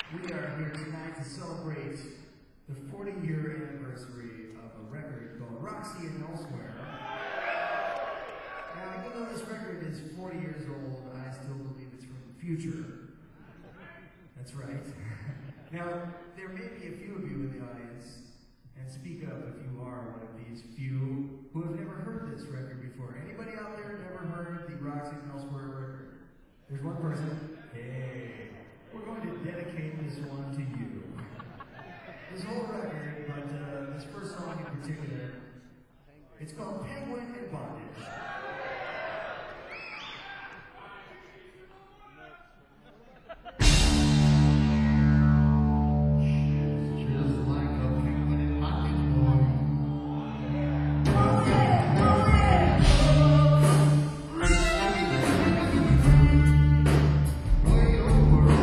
We are here tonight to celebrate the 40-year anniversary of a record called Roxy and Elsewhere. Now, even though this record is 40 years old, I still believe it's from the future. That's right. Now, there may be a few of you in the audience, and speak up if you are one of these few who have never heard this record before. Anybody out there never heard the Roxy and Elsewhere record? There's one person. Hey, we're going to dedicate this one to you. This whole record, but this first song in particular, it's called Penguin in Bondage. Way over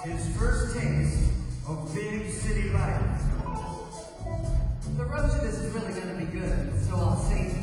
his first taste of big city life. The roasted is really going to be good, so I'll see.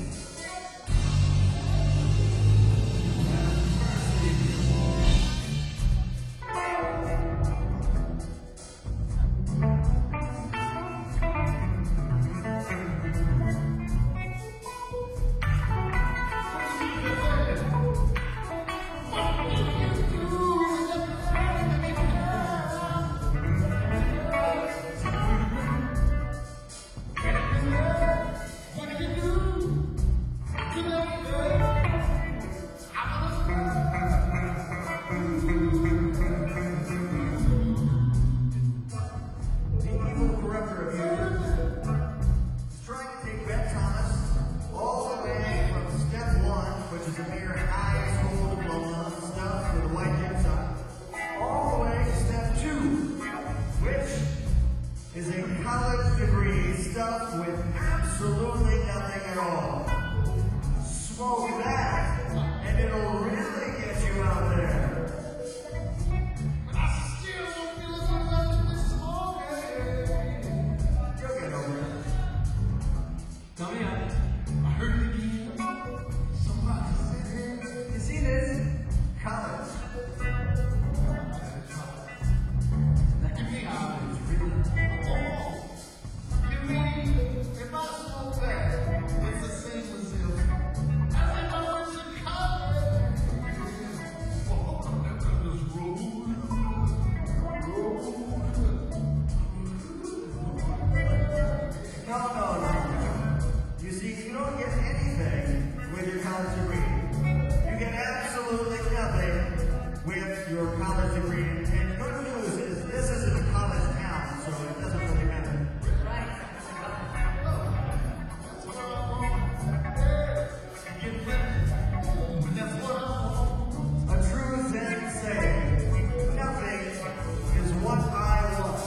Is a college degree stuffed with absolutely nothing at all. Smoke that, and it'll really get you out there. But I still don't feel as much like this smoking. You'll get over it. Tell me, I heard it again. Somebody said it. You see this? College. That can be college, really. If I smoke that, it's the same as if I was in college. No. You see, you don't get anything with your college degree. You get absolutely nothing with your college degree. And good news is this isn't a college town, so it doesn't really matter. A true Zen saying, nothing is what I want.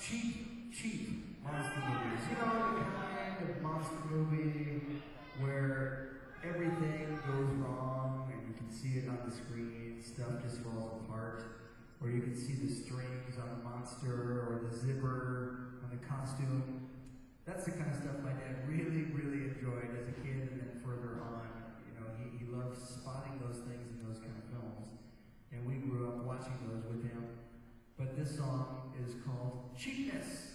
cheap monster movies. You know, the kind of monster movie where everything goes wrong and you can see it on the screen, stuff just falls apart, or you can see the strings on the monster or the zipper on the costume. That's the kind of stuff my dad really, really enjoyed as a kid, and then further on, you know, he loved spotting those things in those kind of films, and we grew up watching those with him. But this song is called Cheapness.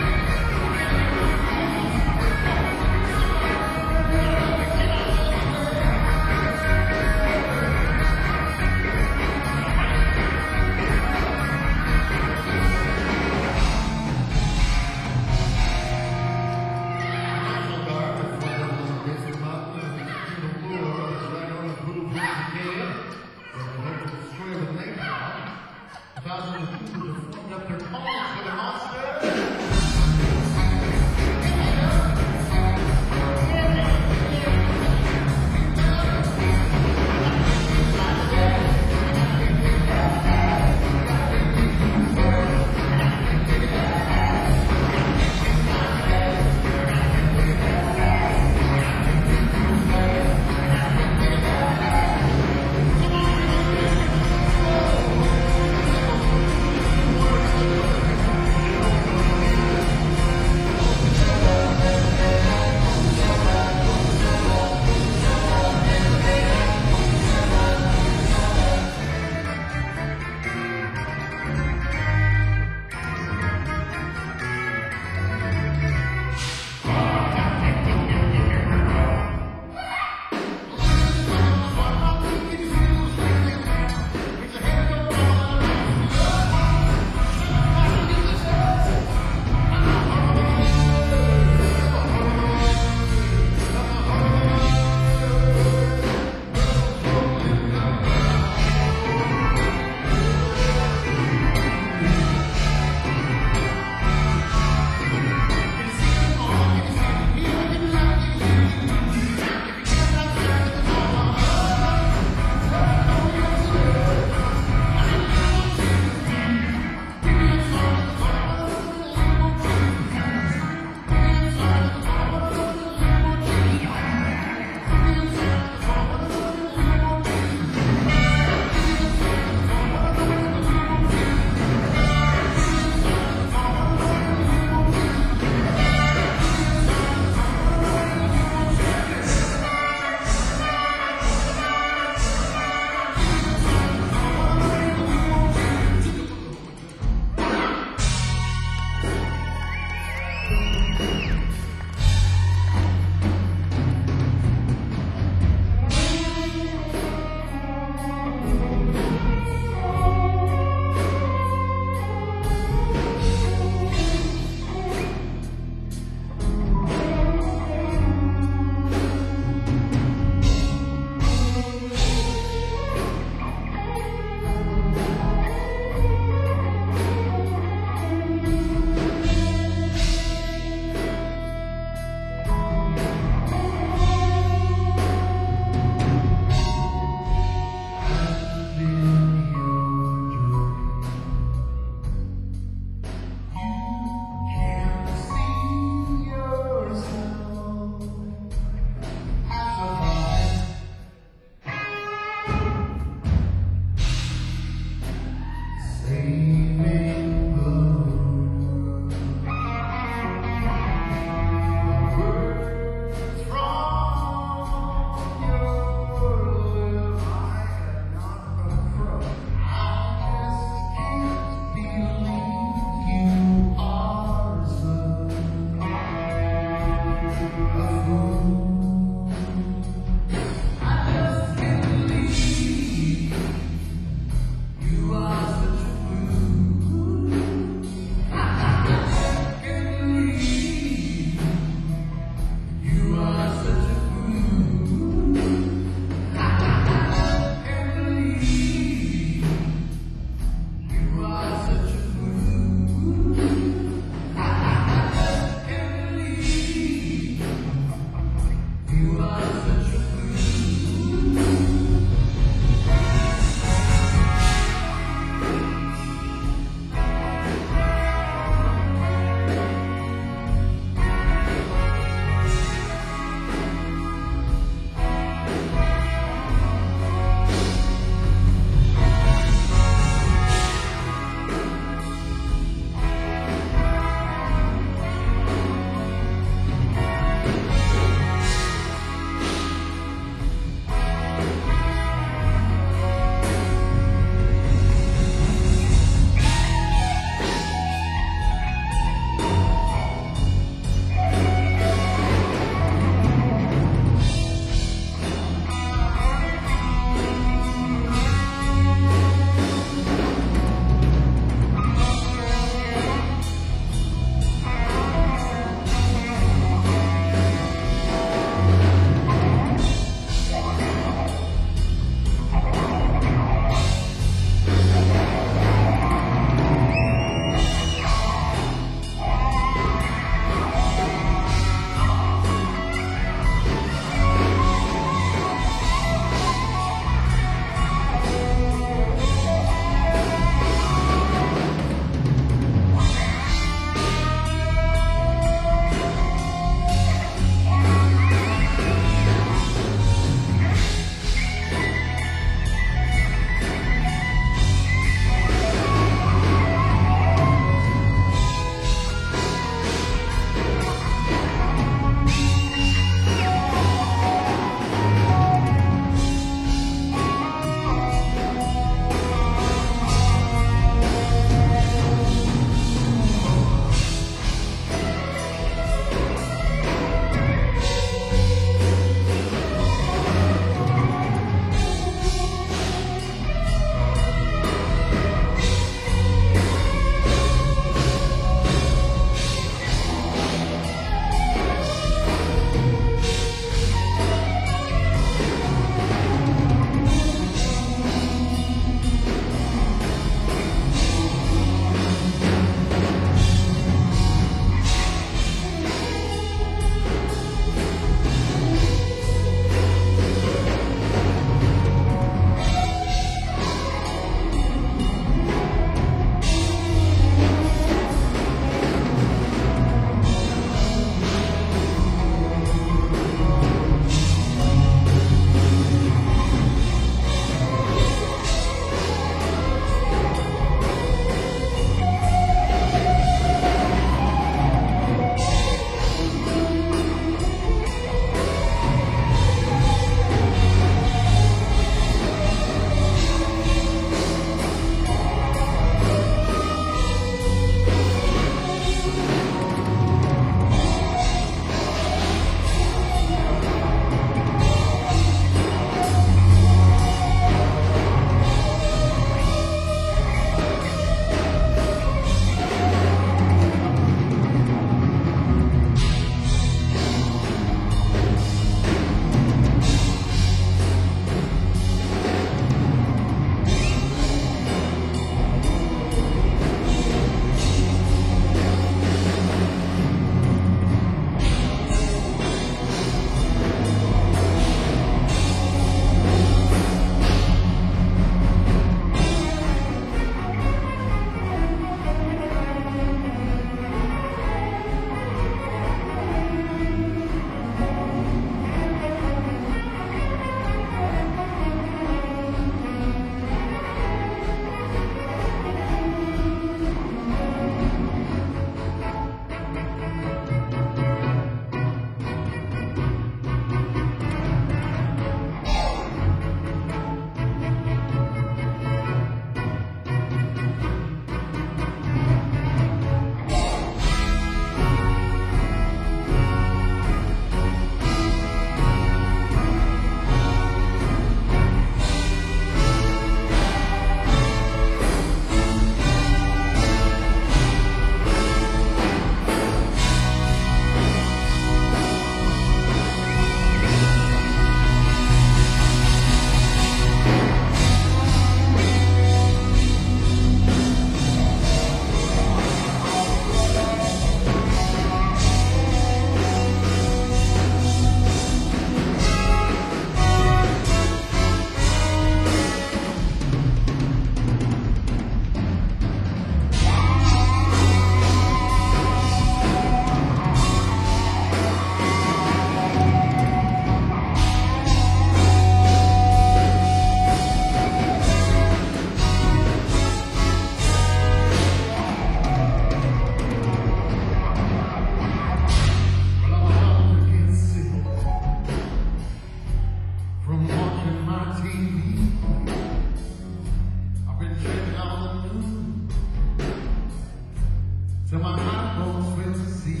till my eyeballs will see.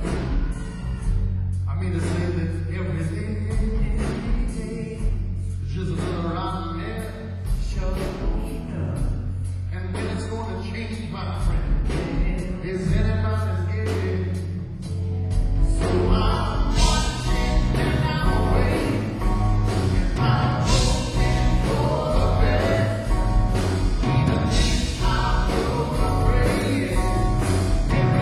I mean to say that every day is just another rotten man. And when it's going to change, my friend, is anybody's guess. So I'm watching and I'm waiting, and I'm hoping for the best. Even if I'm so afraid,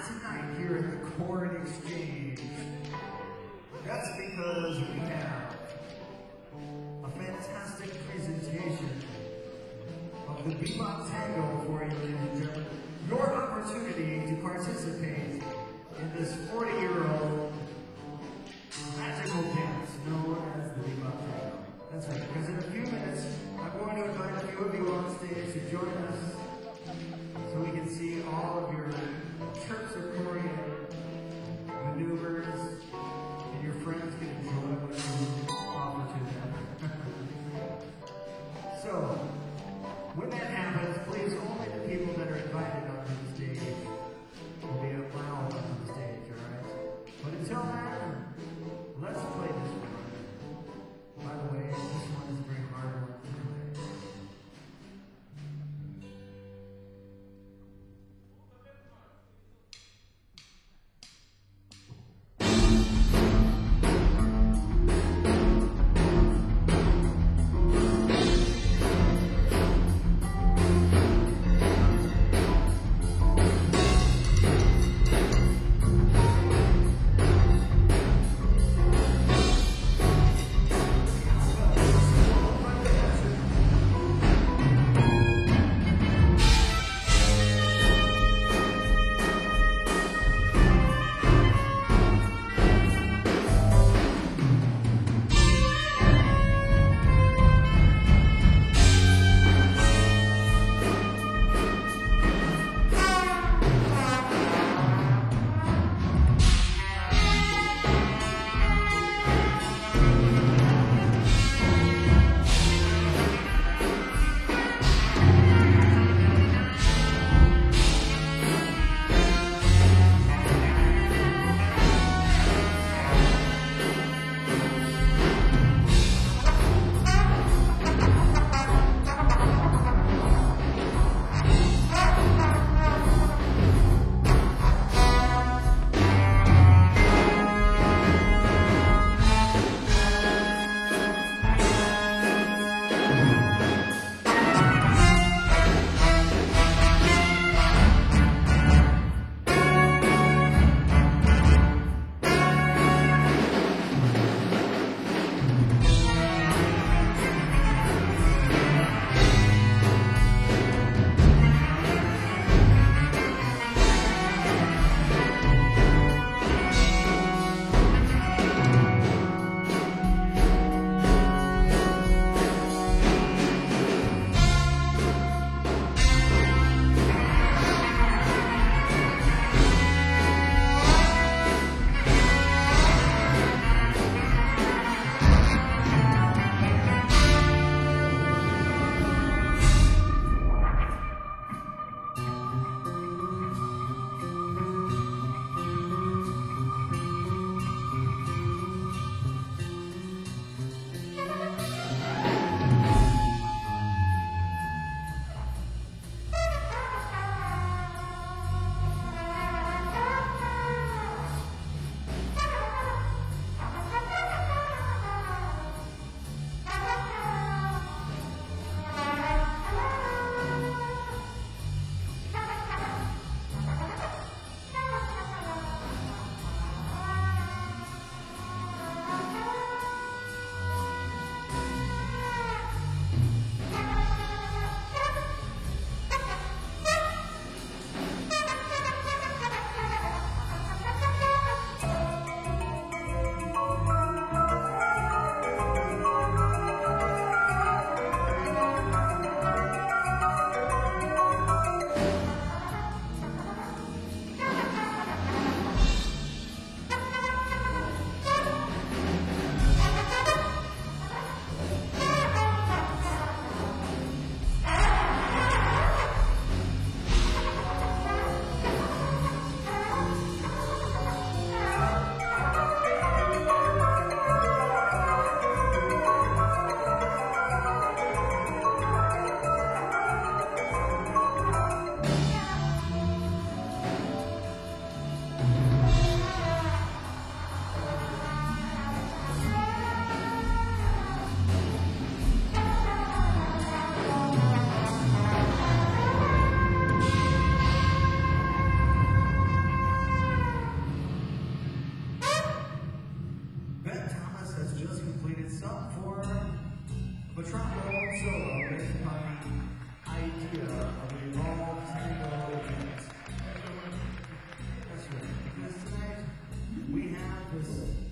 not tonight here at the Chord Exchange. That's because we have a fantastic presentation of the Bebop Tango for you, ladies and gentlemen. Your opportunity to participate in this 40-year-old magical dance known as the Bebop Tango. That's right, because in a few minutes, I'm going to invite a few of you on stage to join us so we can see all of your terpsichorean maneuvers and your friends can enjoy what you offer to them. So, when that happens, please only the people that are invited onto the stage will be able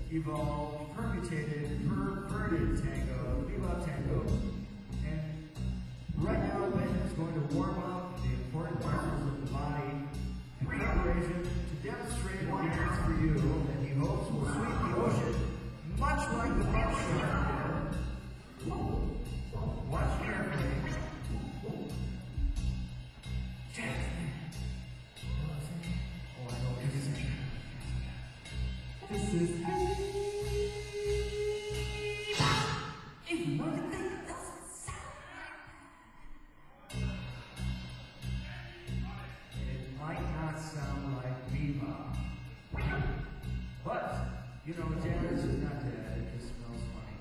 evolved, permutated, perverted tango, bebop tango. And right now, Ben is going to warm up the important muscles of the body in preparation to demonstrate a dance for you that he hopes will sweep the ocean, much like the buck shark did. Watch carefully. Oh, I know what this is. This is. Even though you think it doesn't sound it might not sound like bebop. But, you know, jazz is not dead, it just smells funny.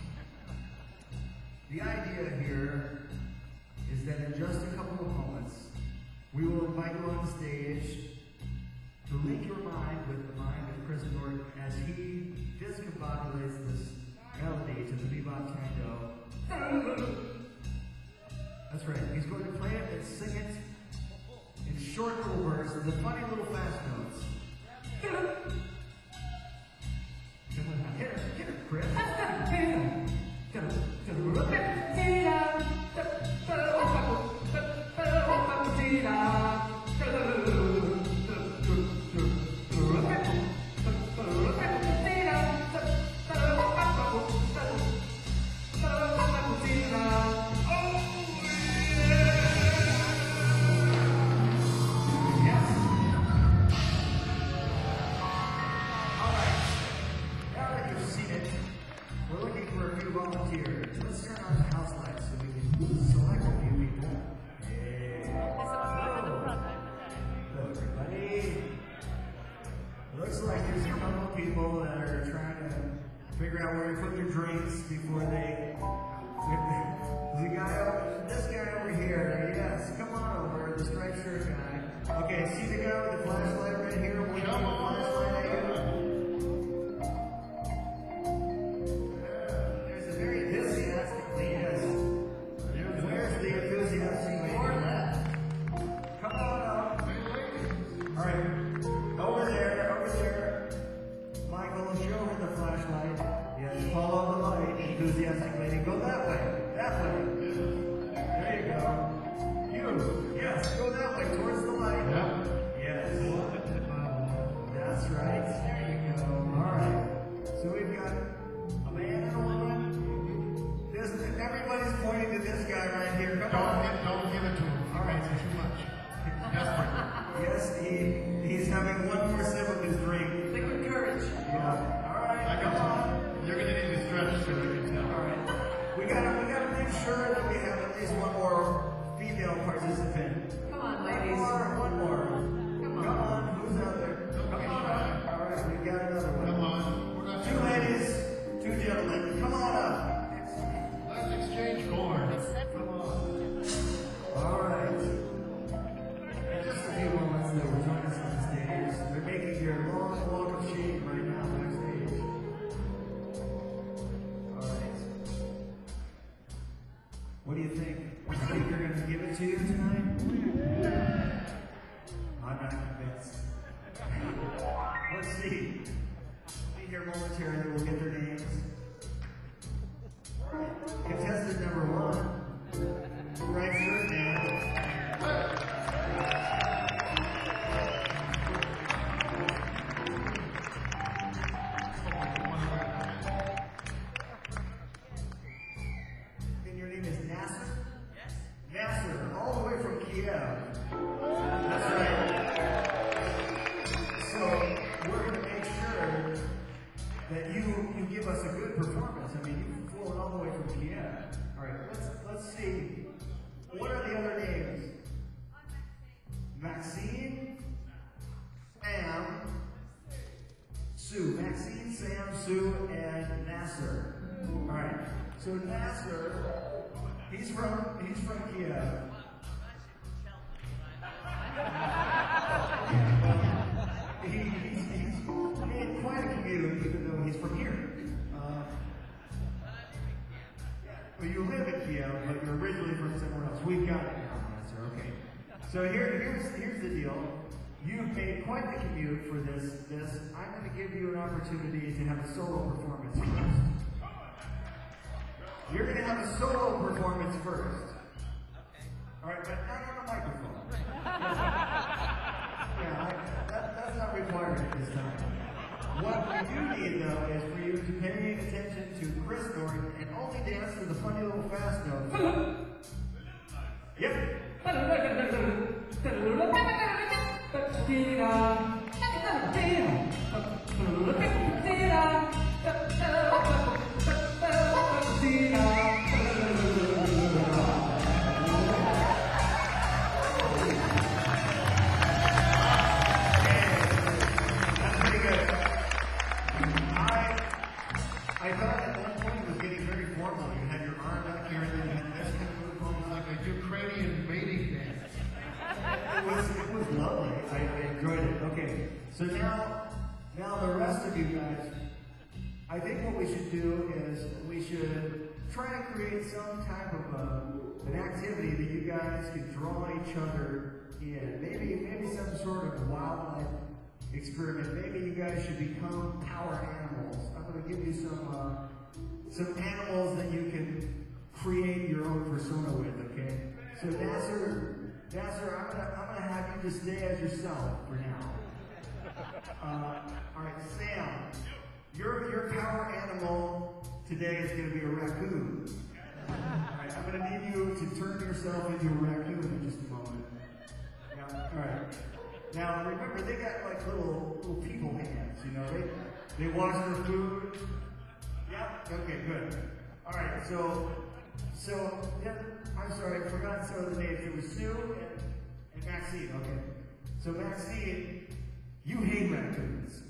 The idea here is that in just a couple of moments, we will invite you on stage to link your mind with the mind of Chris Norton as he discombobulates this melody to the bebop tango. That's right, he's going to play it and sing it in short little bursts, the funny little fast notes. Hit her, Chris. Figure out where you put your drinks before they. This guy over here, yes, come on over, the striped shirt guy. Okay, see the guy with the flashlight right here? Winking the flashlight at you? There's a very enthusiastically, yes. Where's the enthusiastic lady? Come on up. Alright, over there. Michael, show her the flashlight. Yes, follow the light, enthusiastic lady. Go that way. There you go. Yes, go that way, towards the light. Yes. That's right. There you go. Alright. So we've got a man and a woman. Everybody's pointing to this guy right here. Come on. Don't give it to him. Alright. Too much. Desperate. Yes, he's having one more sip of his drink. Liquid courage. Yeah. Alright, come on. You're gonna need to stretch so you can tell. Alright. We gotta make sure that we have at least one more female participant. Come on, ladies. One more. Come on, who's out there? Don't be shy. Alright, we've got another one. Come on. We're not Two ladies, two gentlemen. Come on up. Let's exchange chords. Come on. Alright. In just a few moments, they will join us on the stage. They're making your long walk of shame right now backstage. Alright. What do you think? Do you think they're going to give it to you tonight? I'm not convinced. Let's see. Be here momentarily. We'll get their names. Contestant number 1. Right shirt man. And your name is Nasser? Yes. Nasser, all the way from Kiev. That's right. So we're going to make sure that you give us a good performance. I mean, you've flown all the way from Kiev. All right, let's see. What are the other names? Maxine, Sam, Sue. Maxine, Sam, Sue, and Nasser. All right. So Nasser, he's from Kiev. He's made quite a commute, even though he's from here. Well, you live in Kiev, but you're originally from somewhere else. We've got it now, Nasser. Okay. So here's the deal. you've made quite the commute for this. I'm going to give you an opportunity to have a solo performance first. You're going to have a solo performance first. All right, but not on the microphone. That's not required at this time. What we do need, though, is for you to pay attention to Chris Norton and only dance to the funny little fast notes. Yep. I thought at one point it was getting very formal. You had your arm back here and then you had this kind of move almost like a Ukrainian mating dance. It was lovely. I enjoyed it. Okay, so now the rest of you guys, I think what we should do is we should try to create some type of an activity that you guys can draw each other in. Maybe some sort of wildlife experiment. Maybe you guys should become power animals. I'm going to give you some animals that you can create your own persona with. Okay. So Nasser, I'm going to have you just stay as yourself for now. All right, Sam, your power animal today is going to be a raccoon. All right, I'm going to need you to turn yourself into a raccoon in just a moment. All right. Now remember, they got like little people hands, you know. They wash their food. Yeah. Okay. Good. All right. So yeah. I'm sorry, I forgot some of the names. It was Sue and Maxine. Okay. So Maxine, you hate raccoons,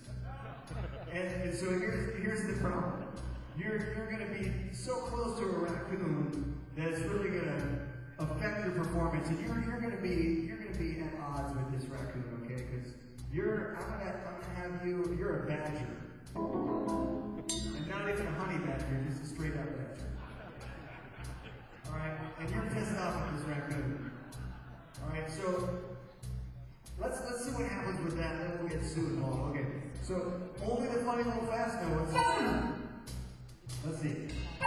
and so here's the problem. You're going to be so close to a raccoon that it's really going to affect your performance, and you're going to be at odds with this raccoon, okay? Because I'm gonna have you're a badger, and not even a honey badger, just a straight up badger. All right, and you're pissed off at this raccoon. All right, so let's see what happens with that, and then we'll get Sue involved. Okay, so only the funny little fast notes. Let's see.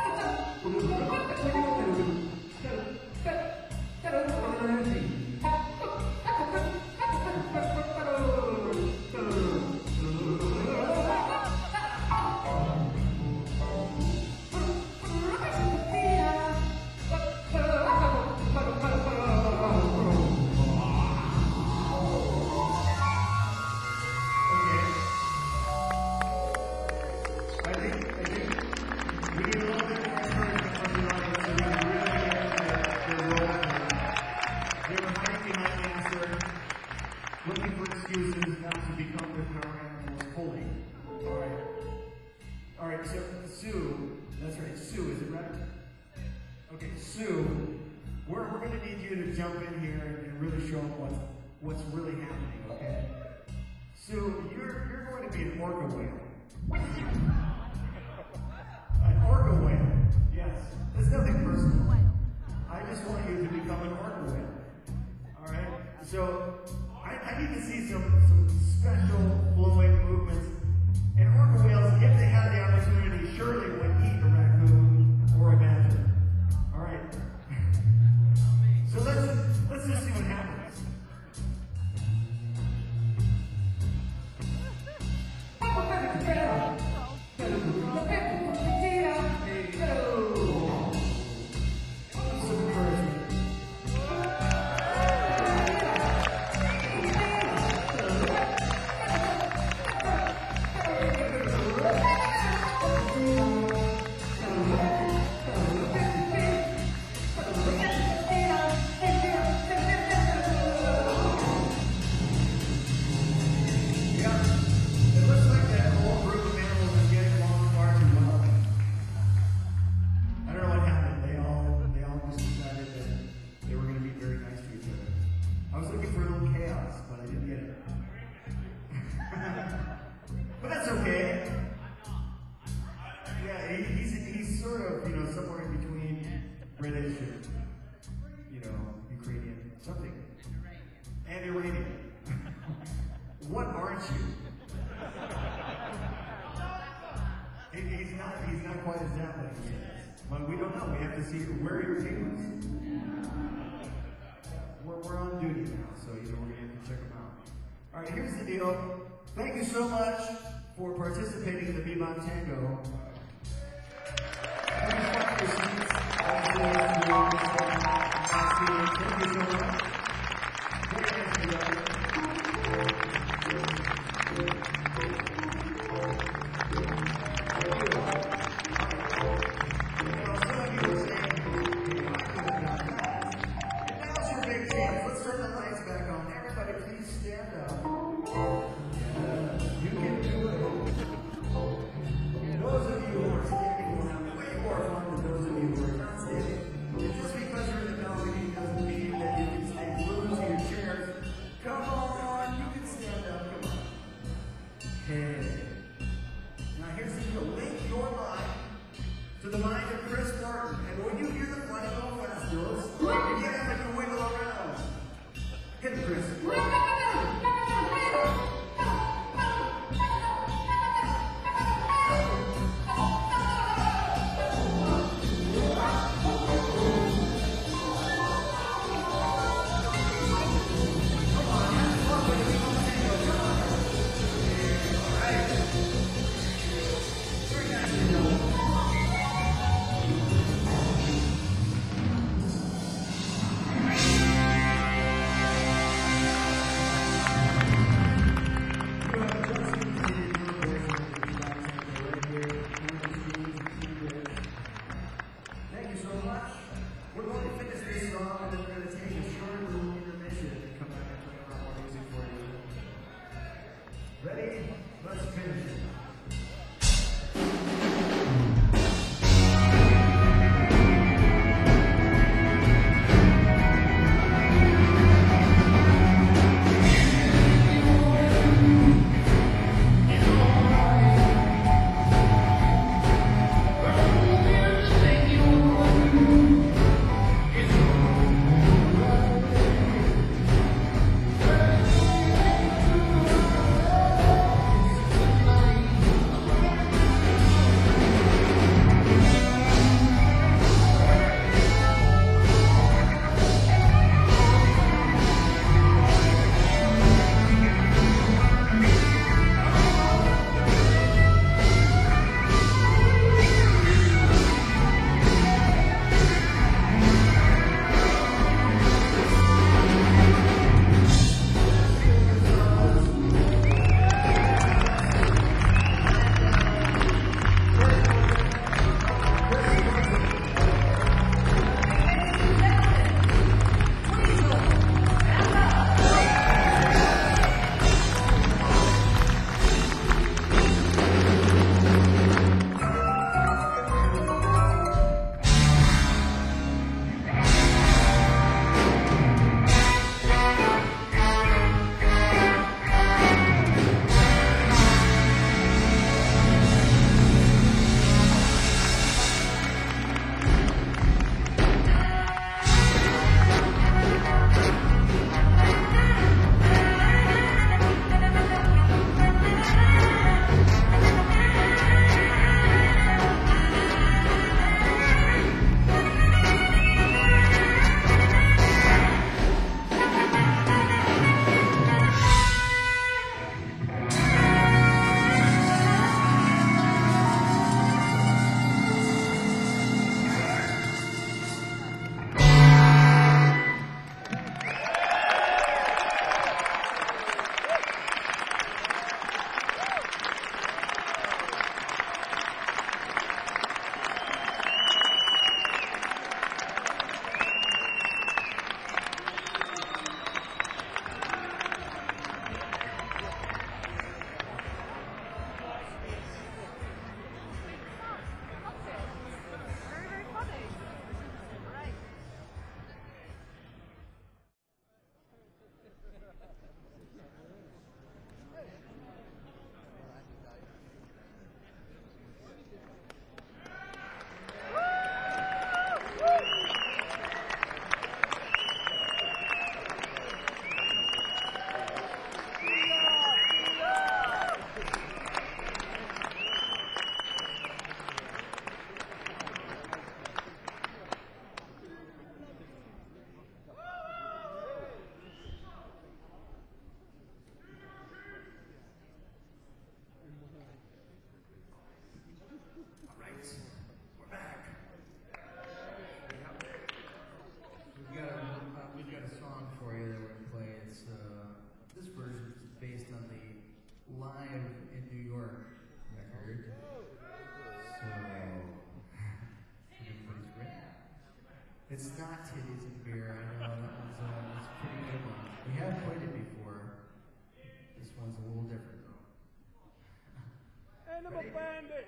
What's really happening, okay? Sue, you're going to be an orca whale. An orca whale, yes. It's nothing personal. I just want you to become an orca whale. Alright? So, I need to see some special flowing movements. And orca whales, if they had the opportunity, surely would eat a raccoon or a badger. Alright? So let's just see what happens. quite as that way yet. But we don't know. We have to see where your team is. We're on duty now, so we're going to have to check them out. All right, here's the deal. Thank you so much for participating in the Bebop Tango. Thank you so much. It's not Titties and Beer. I know that was a pretty good one. We have played it before. This one's a little different though. Animal Bandit!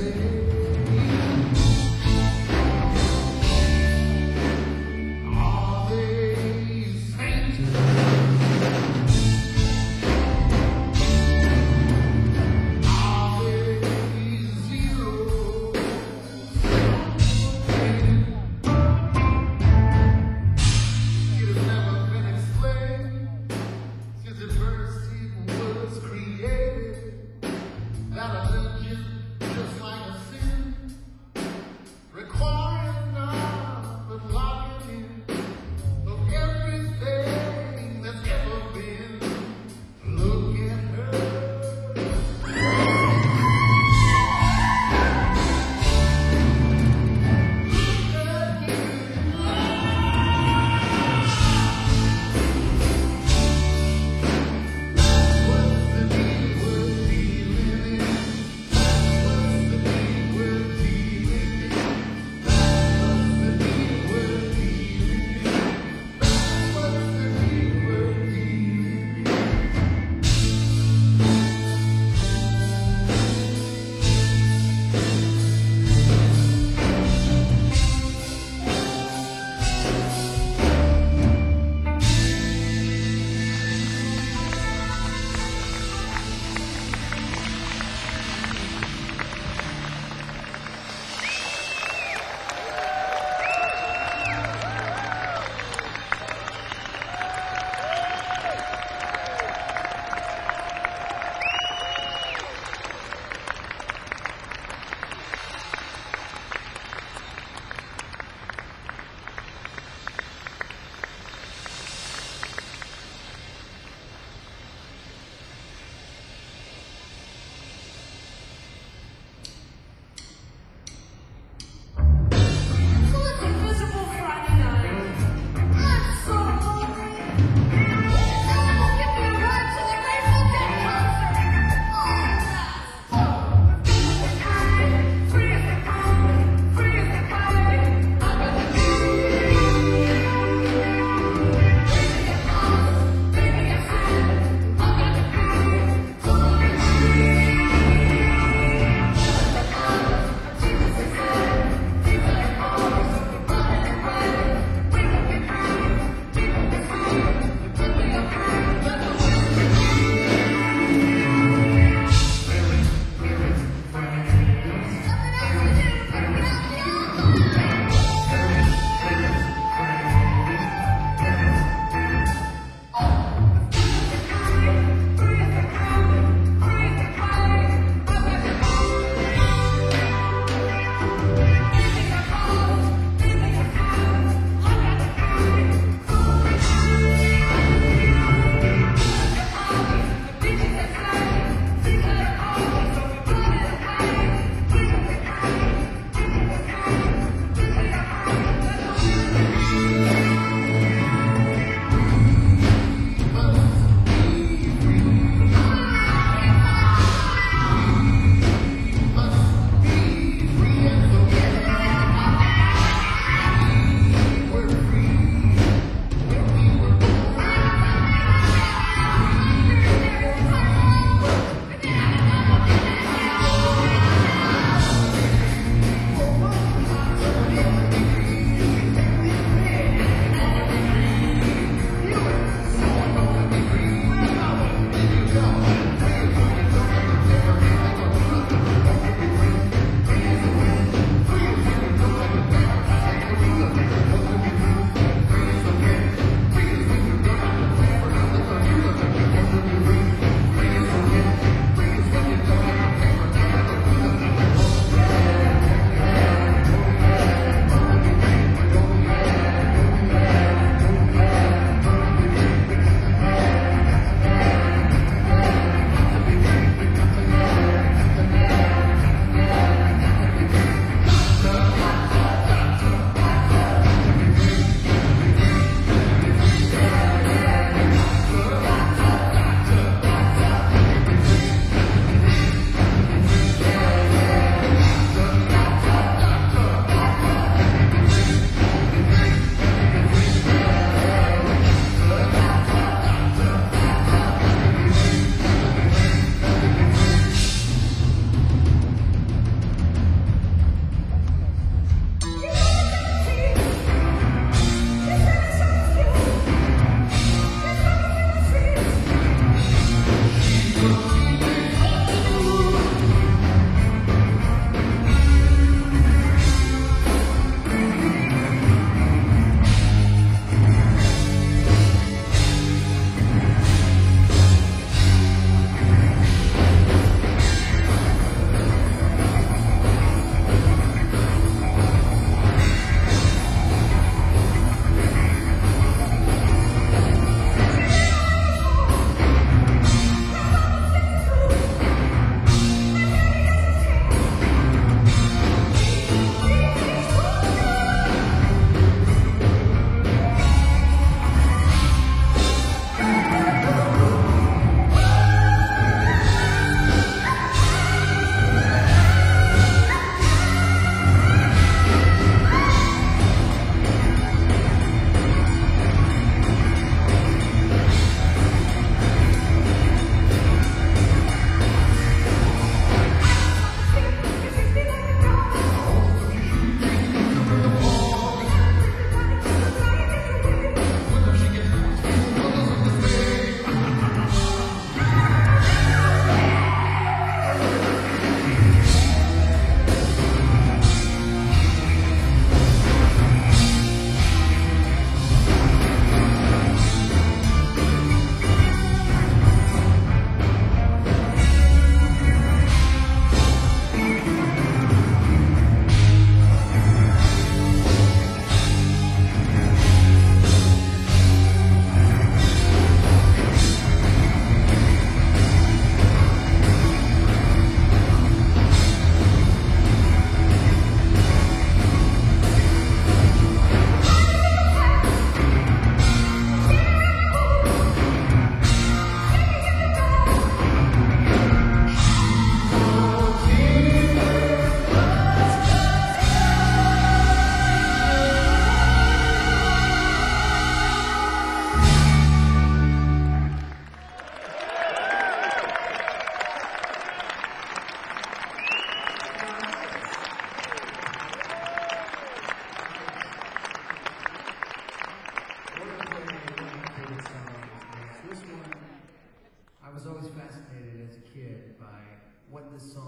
say, are they saints? Are they zeros? It has never been explained since the first even was created. That a legend just like a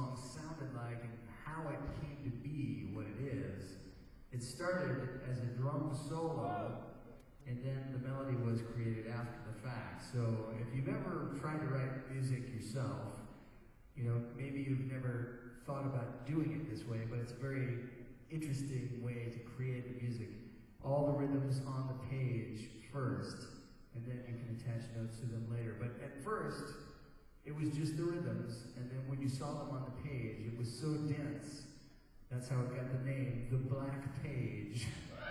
song sounded like and how it came to be what it is. It started as a drum solo, and then the melody was created after the fact. So if you've ever tried to write music yourself, you know, maybe you've never thought about doing it this way, but it's a very interesting way to create the music. All the rhythms on the page first, and then you can attach notes to them later. But at first, it was just the rhythms, and then when you saw them on the page, it was so dense. That's how it got the name, The Black Page.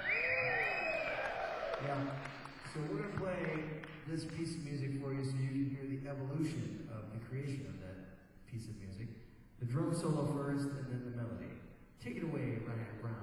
Yeah. So we're going to play this piece of music for you so you can hear the evolution of the creation of that piece of music. The drum solo first, and then the melody. Take it away, Ryan Brown.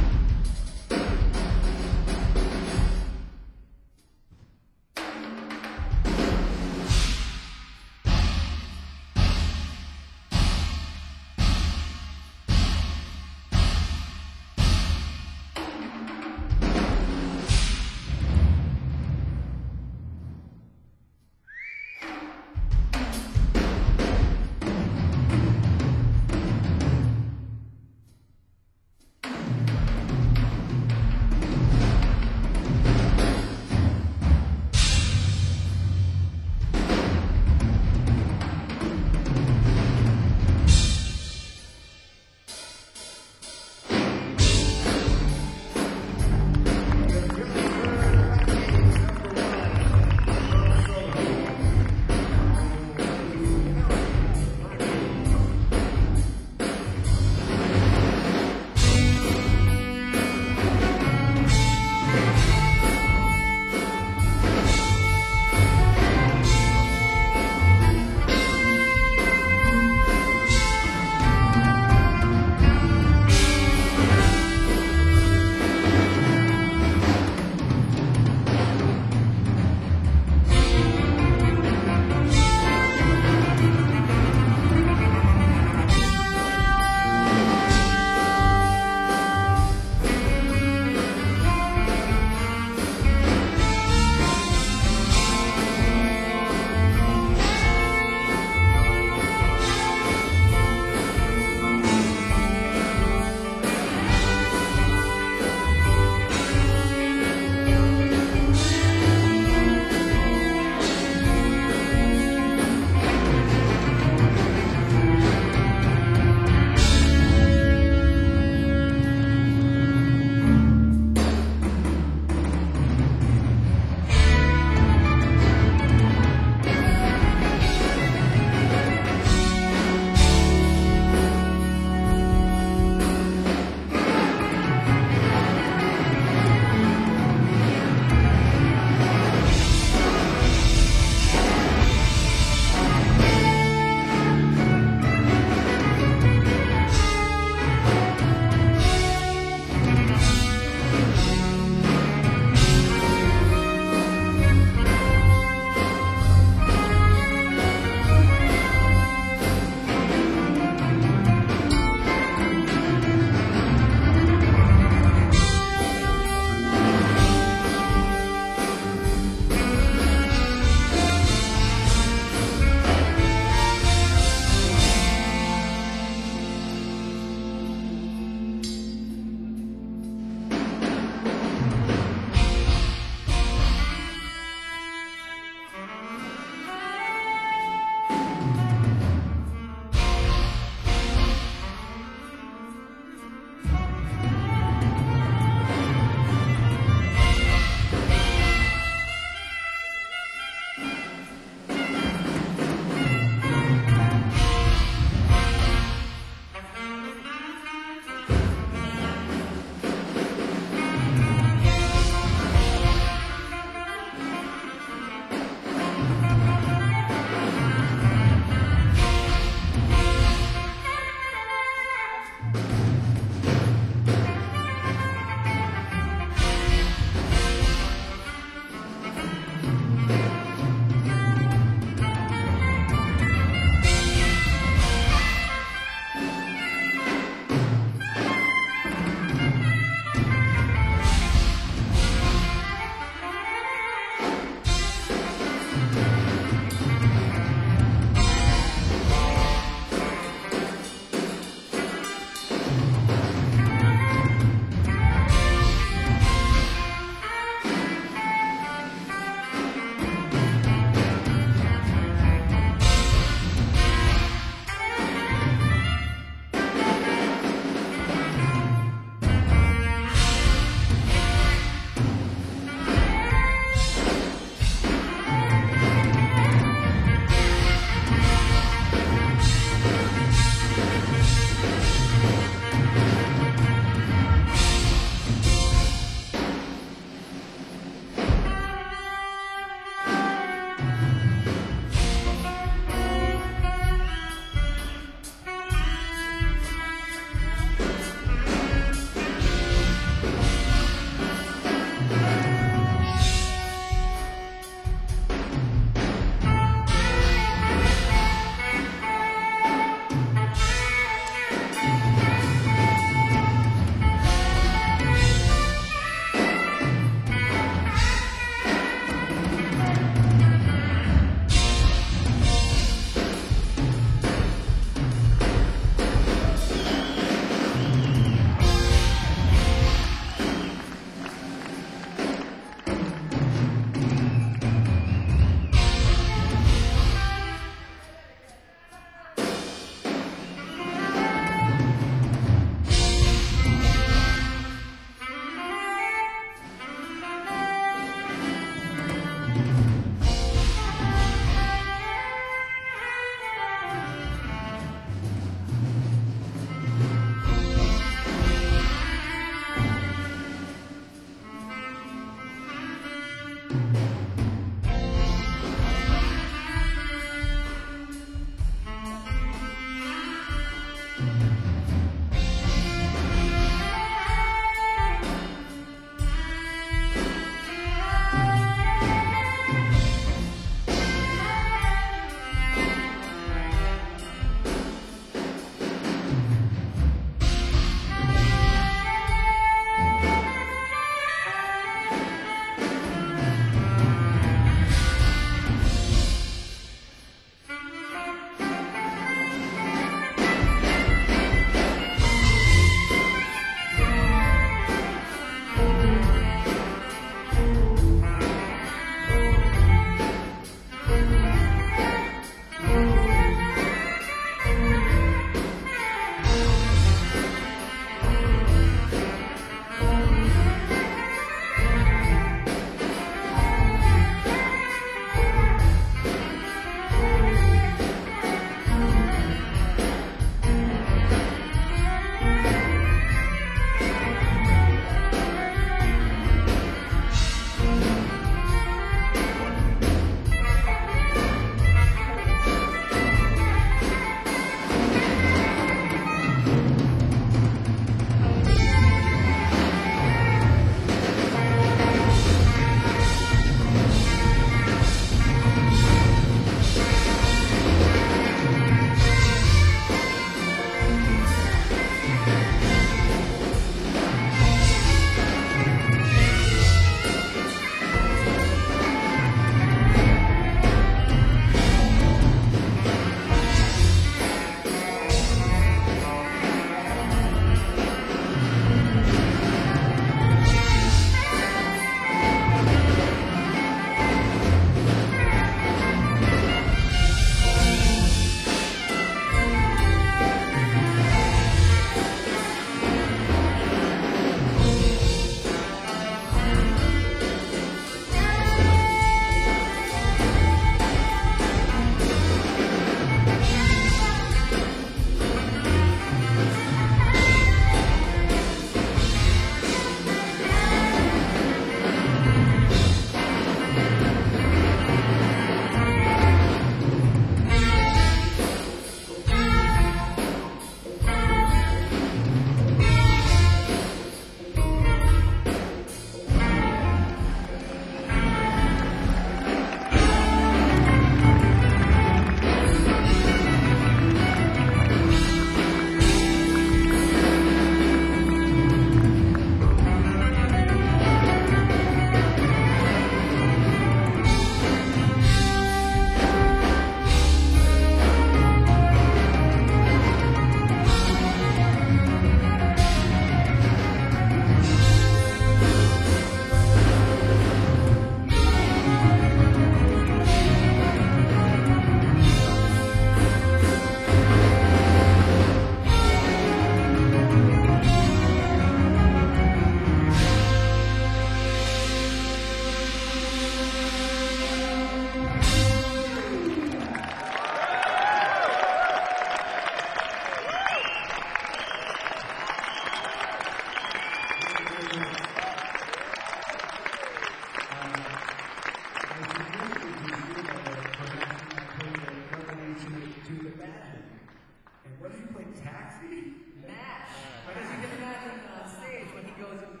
What did you play? Taxi? MASH. Because you can imagine on stage when he goes. It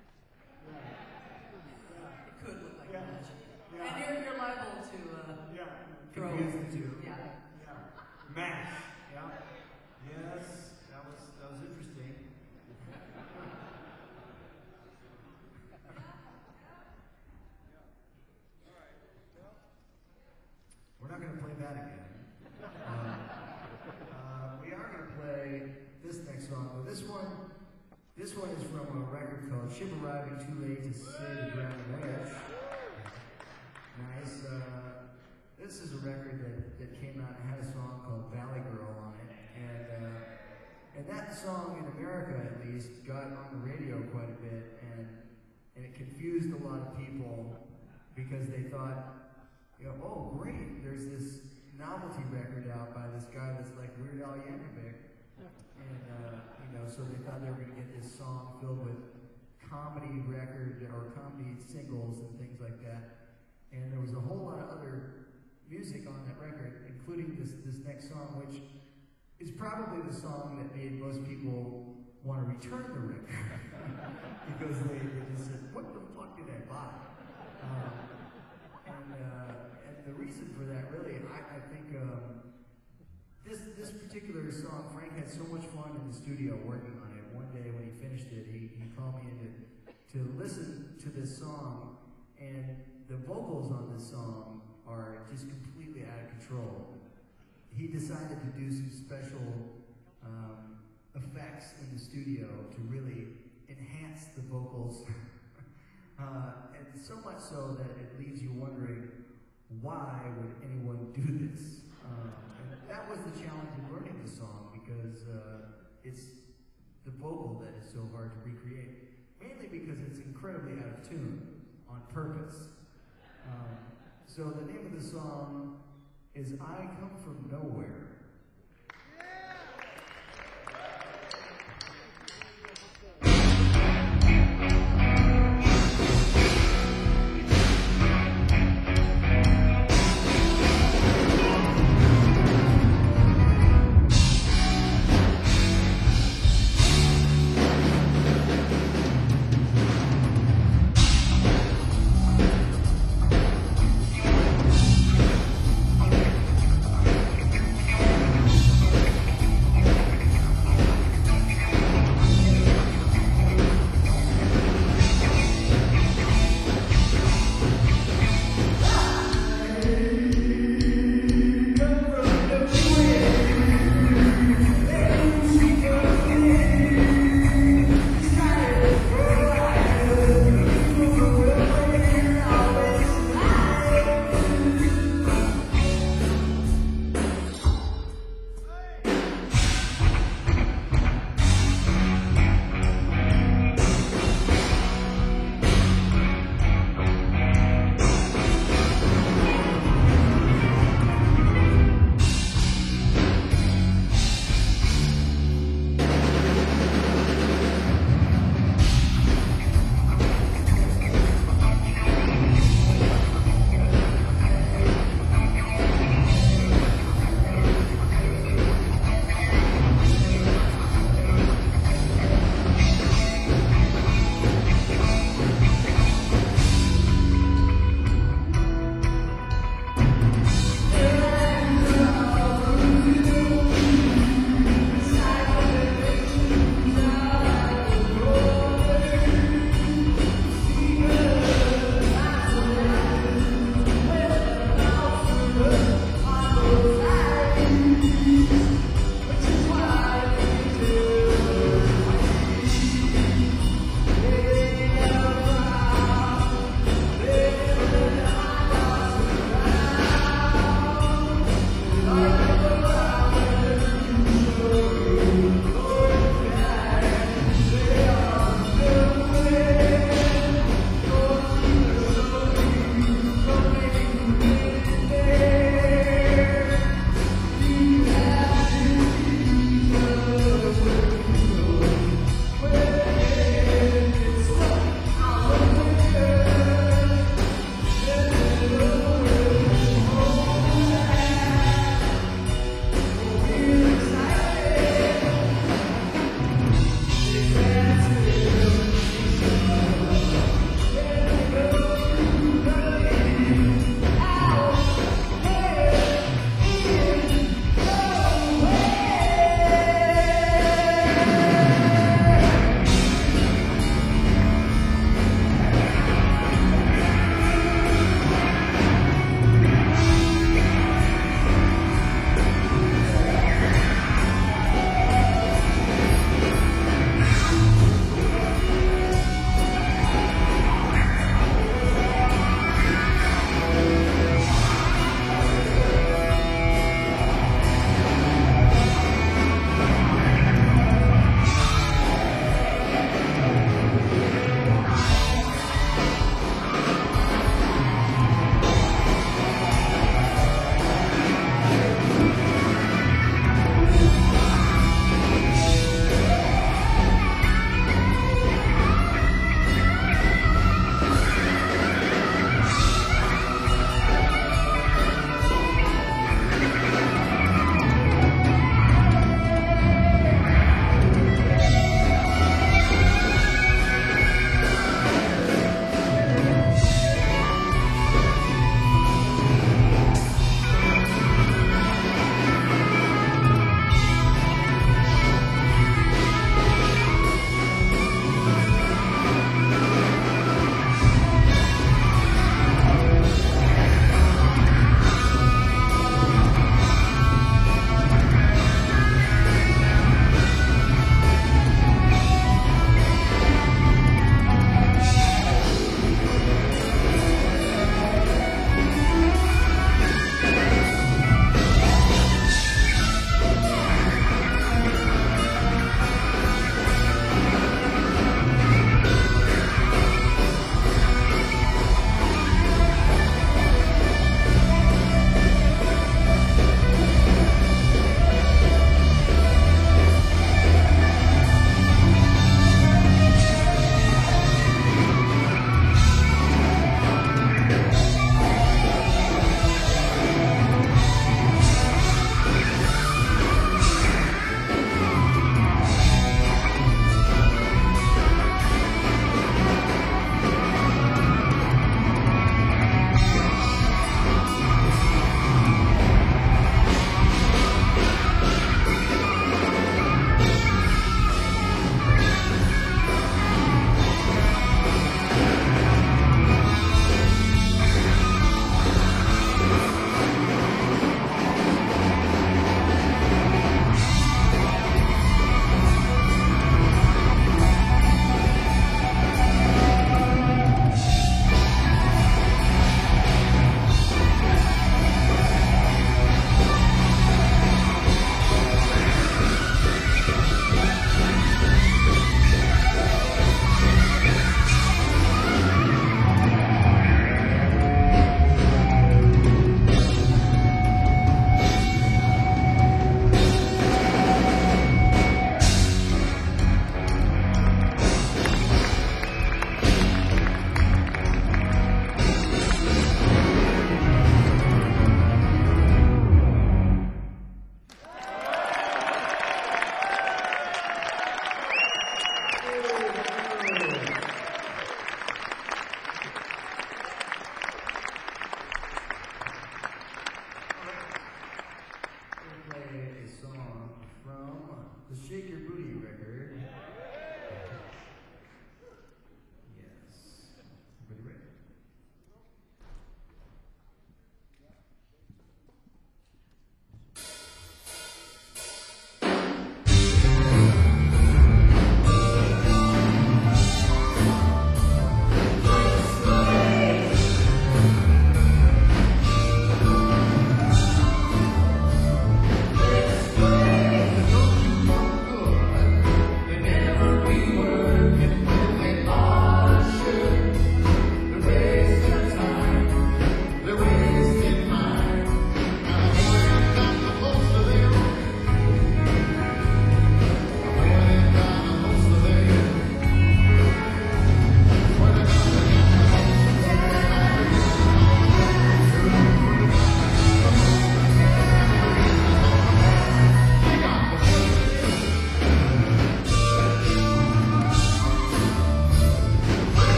could look like MASH. And you're liable to throw. Confuse the two. Yeah. MASH. Yeah. Yes, that was interesting. We're not going to play that again. We are going to play this next song. Well, this one is from a record called Ship Arriving Too Late to Say the Ground Edge. Nice. This is a record that came out and had a song called Valley Girl on it. And that song, in America at least, got on the radio quite a bit, and it confused a lot of people because they thought, oh great, there's this novelty record out by this guy that's like Weird Al Yankovic, and so they thought they were going to get this song filled with comedy record or comedy singles and things like that, and there was a whole lot of other music on that record, including this next song, which is probably the song that made most people want to return the record because they just said, what the fuck did I buy? And the reason for that, really, I think this particular song, Frank had so much fun in the studio working on it. One day when he finished it, he called me in to listen to this song, and the vocals on this song are just completely out of control. He decided to do some special effects in the studio to really enhance the vocals, and so much so that it leaves you wondering, why would anyone do this? And that was the challenge in learning the song, because it's the vocal that is so hard to recreate, mainly because it's incredibly out of tune on purpose. So the name of the song is I Come From Nowhere.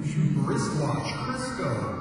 Wristwatch Crisco.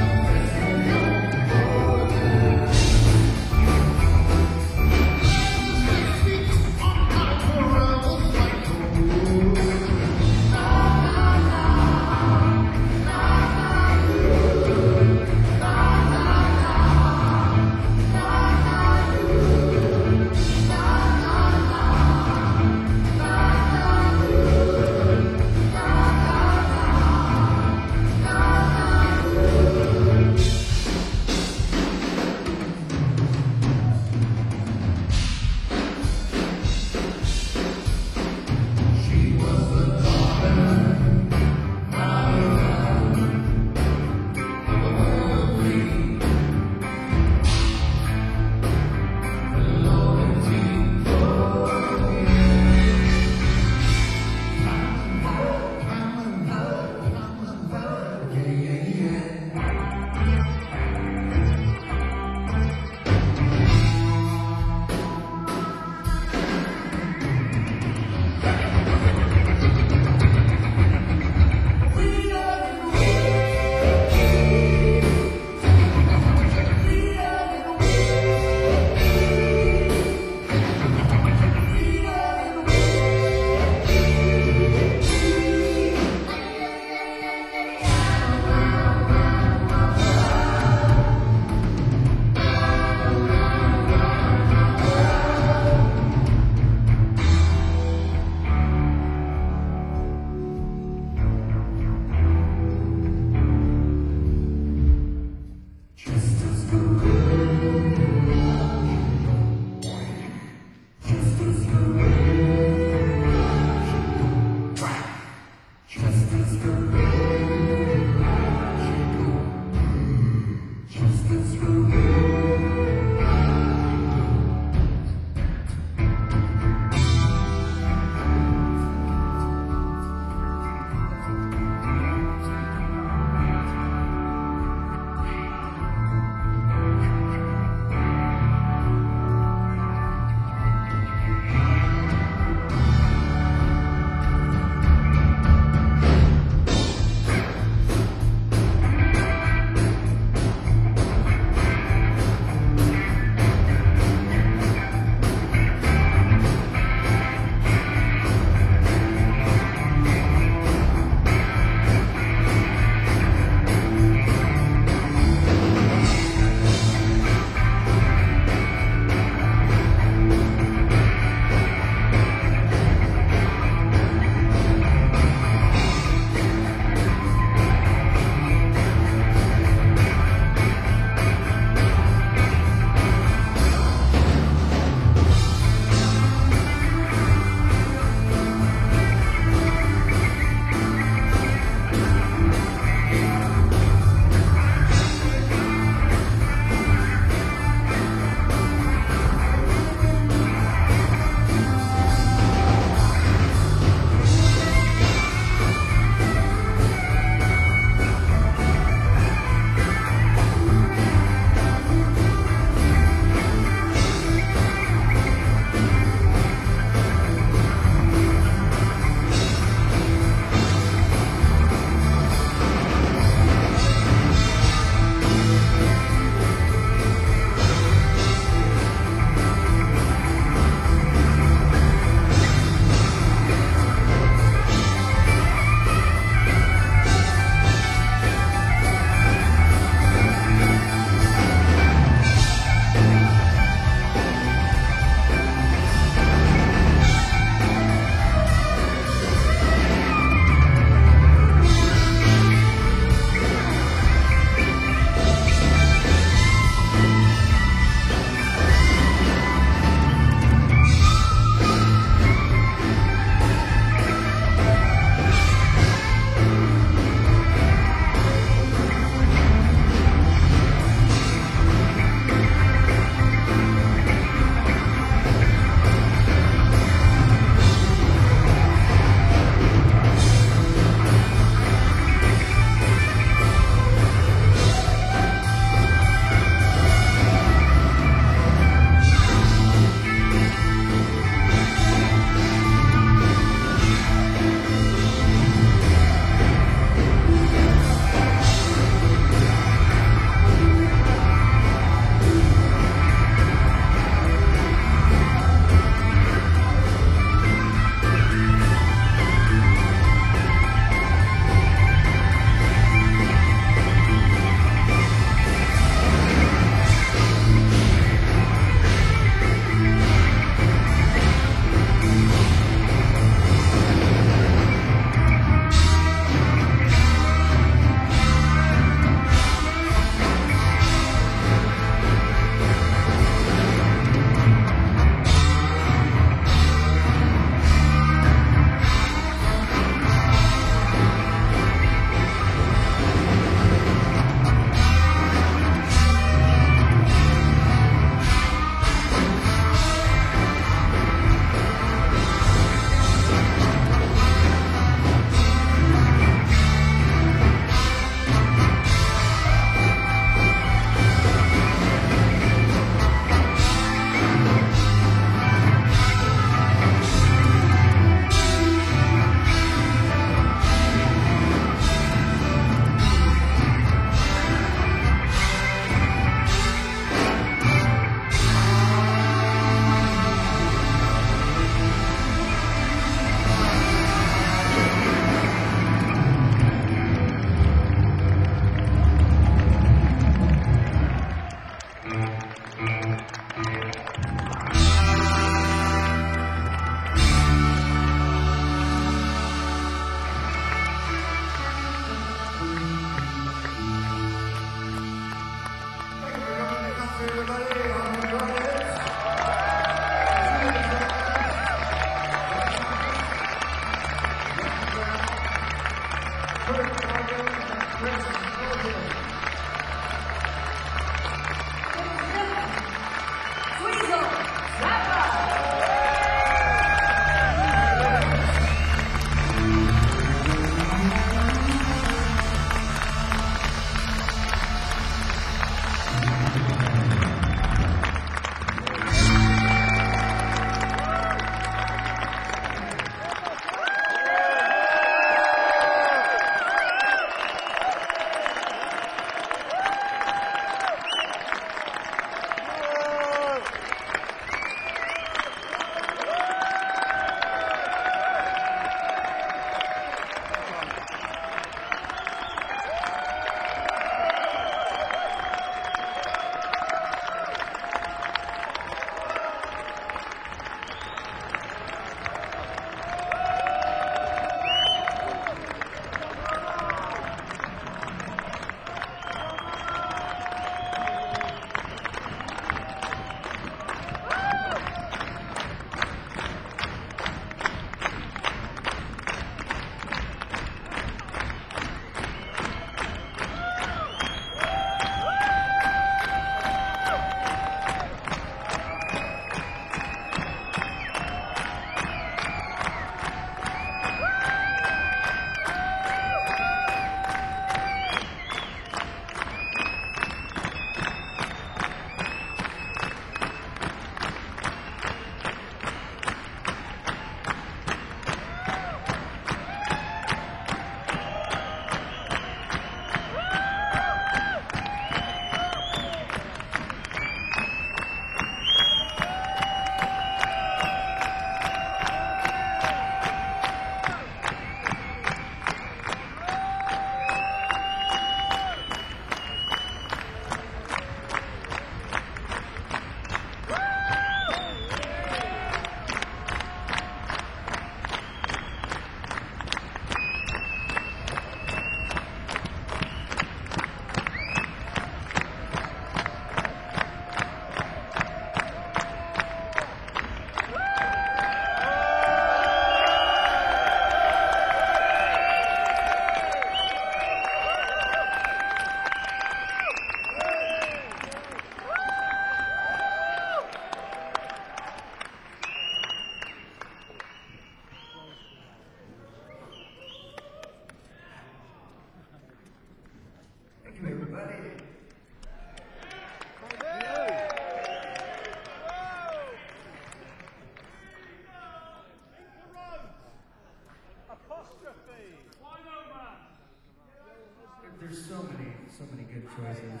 There's so many good choices.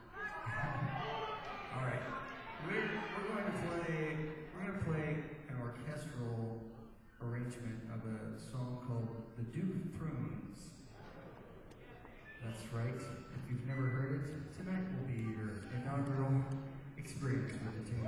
All right, we're going to play an orchestral arrangement of a song called "The Duke Thrones." That's right. If you've never heard it, tonight will be your inaugural experience with the tune.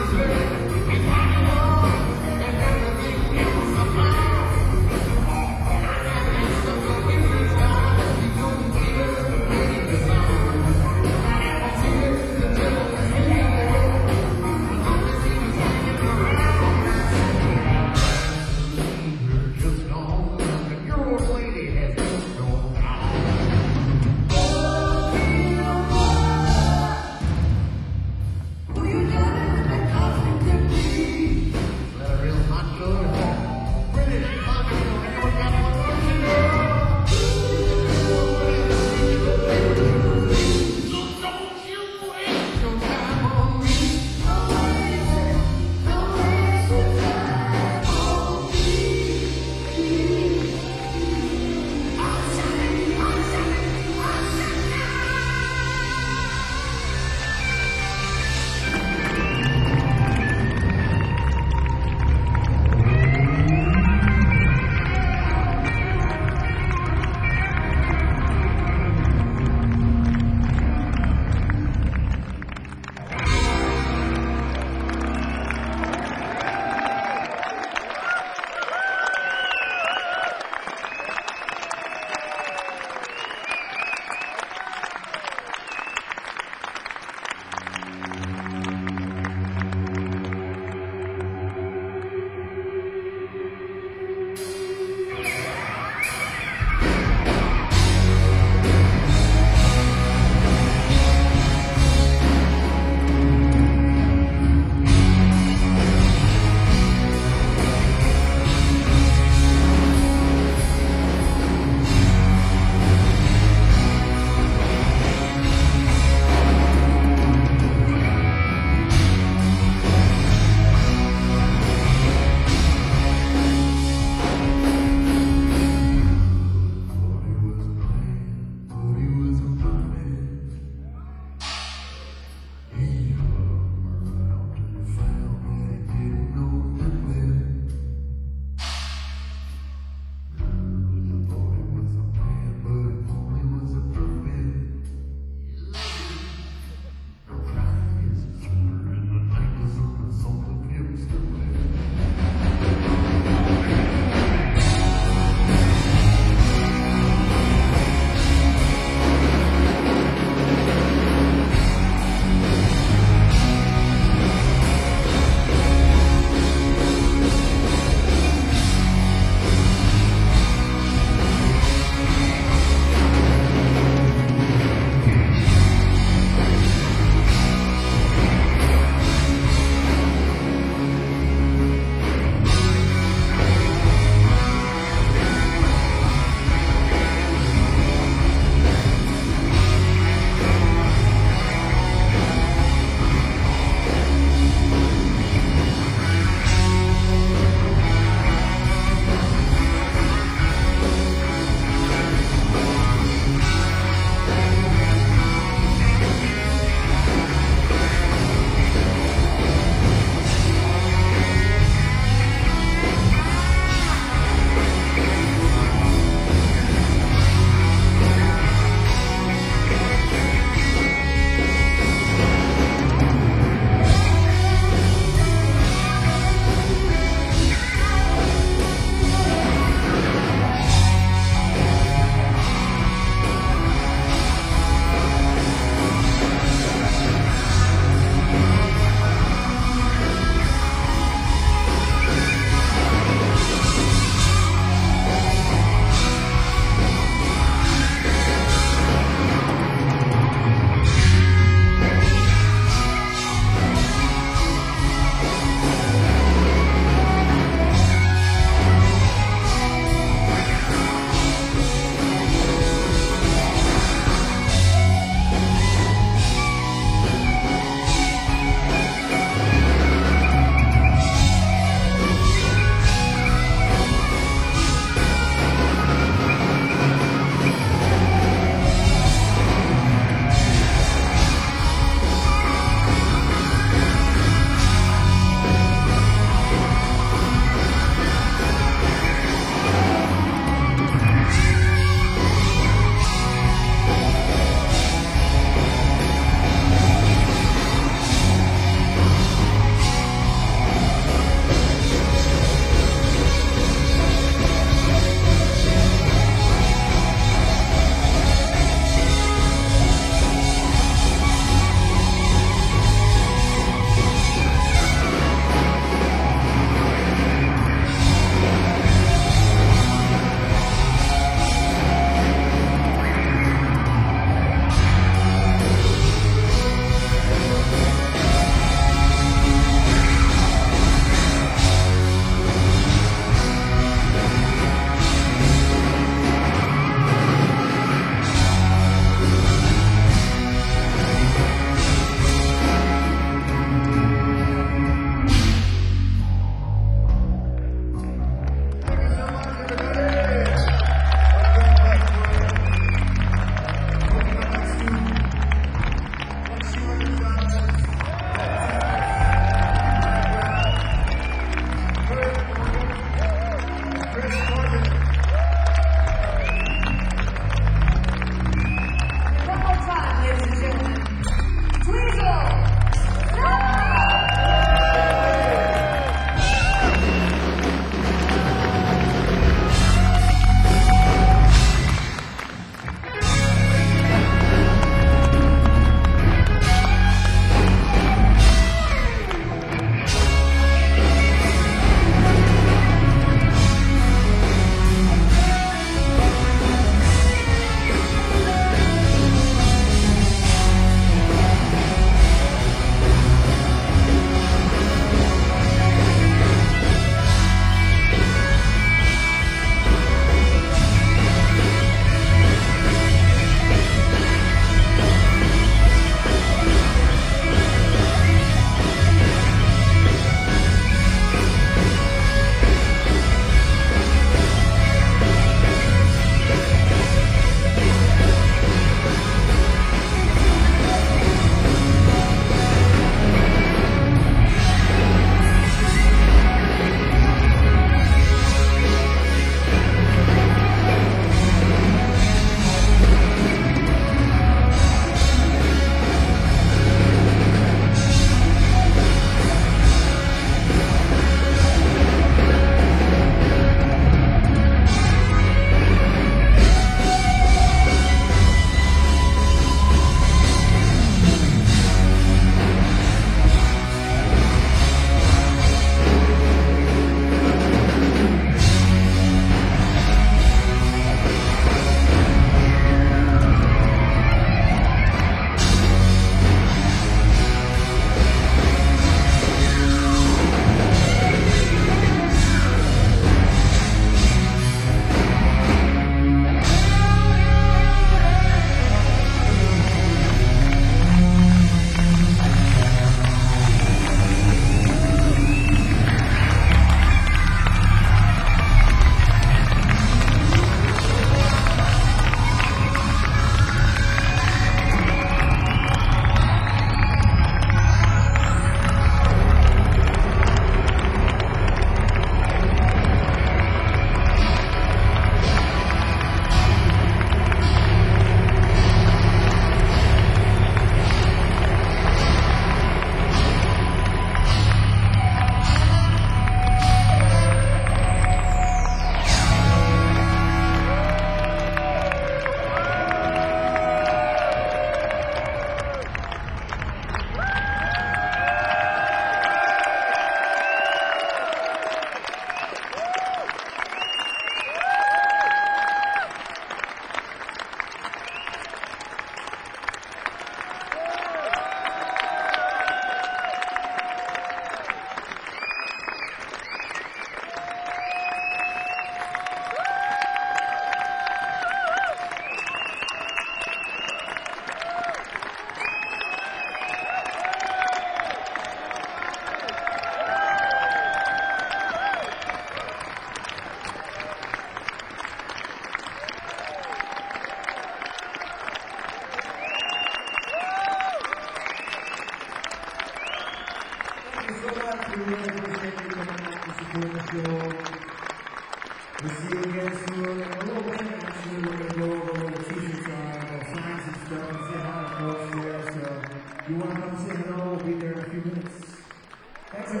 We really appreciate you coming out to support the show. We'll see you again soon. In a little bit, actually, we're going to go over where the t-shirts are. We'll sign some stuff and say hi to folks there. So if you want to come say hello, we'll be there in a few minutes. Thanks, everybody.